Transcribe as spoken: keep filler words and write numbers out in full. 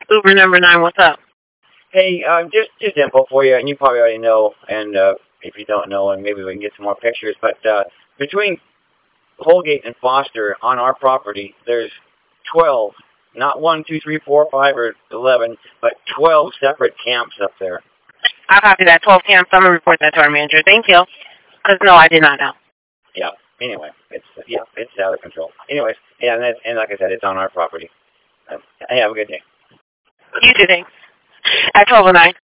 Uber number nine, what's up? Hey, um, just just info for you, and you probably already know, and uh, if you don't know, and maybe we can get some more pictures, but uh, between Holgate and Foster on our property, there's twelve, not one, two, three, four, five, or eleven, but twelve separate camps up there. I'll copy that. twelve camps. I'm going to report that to our manager. Thank you. Because, no, I did not know. Yeah, anyway, it's yeah, it's out of control. Anyways, yeah, and, that, and like I said, it's on our property. Uh, hey, have a good day. You too, thanks. At twelve oh nine.